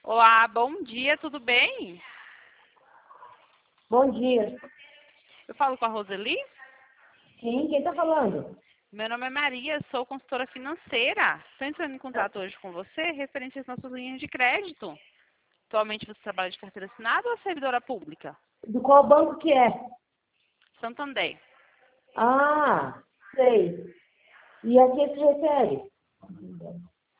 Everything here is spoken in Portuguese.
Olá, bom dia, tudo bem? Bom dia. Eu falo com a Roseli. Sim, quem está falando? Meu nome é Maria, sou consultora financeira. Estou entrando em contato hoje com você referente às nossas linhas de crédito. Atualmente você trabalha de carteira assinada ou é servidora pública? Do qual banco que é? Santander. Ah, sei. E a que se refere?